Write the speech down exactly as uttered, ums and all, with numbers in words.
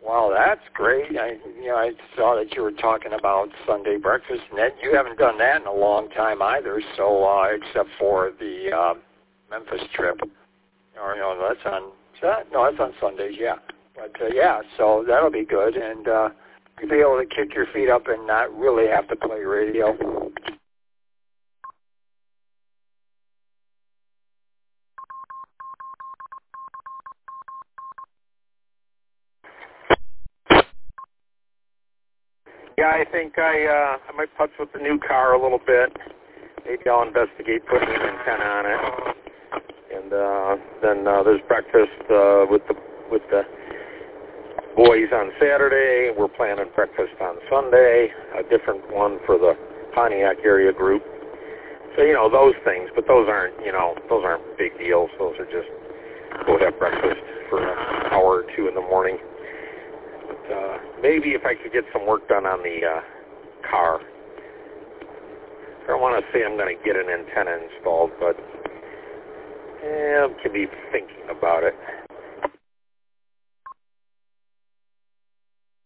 Wow, that's great. I, you know, I saw that you were talking about Sunday breakfast, and that you haven't done that in a long time either. So, uh, except for the uh, Memphis trip, or you know, that's on. Is that? No, that's on Sundays. Yeah, but uh, yeah, so that'll be good, and uh, you'll be able to kick your feet up and not really have to play radio. Yeah, I think I uh, I might putz with the new car a little bit. Maybe I'll investigate putting an antenna on it. And uh, then uh, there's breakfast uh, with the with the boys on Saturday. We're planning breakfast on Sunday, a different one for the Pontiac area group. So you know those things, but those aren't you know those aren't big deals. Those are just go have breakfast for an hour or two in the morning. But uh, maybe if I could get some work done on the uh, car. I don't want to say I'm going to get an antenna installed, but eh, I could be thinking about it.